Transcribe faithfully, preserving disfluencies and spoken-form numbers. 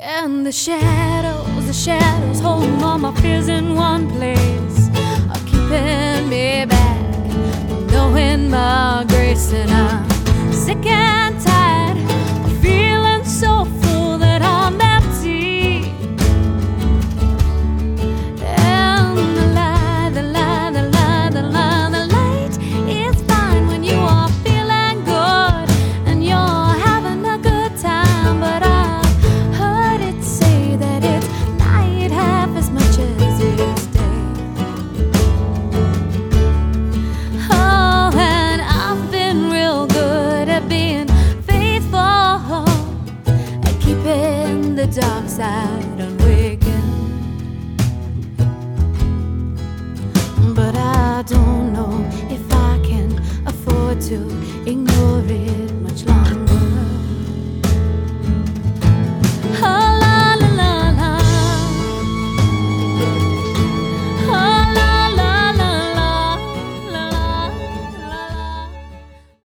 And the shadows, the shadows holding all my fears in one place are keeping me back from knowing my grace. And I'm sick and tired of feeling so full that I'm empty. And the light, the light, the light, the light, the light is fine when you are feeling good and you're having a good time. But I've heard it say that it's night half as much as it's day. Oh, and I've been real good at being faithful, at keeping the dark side unwakened. But I don't know if I can afford to ignore it much longer.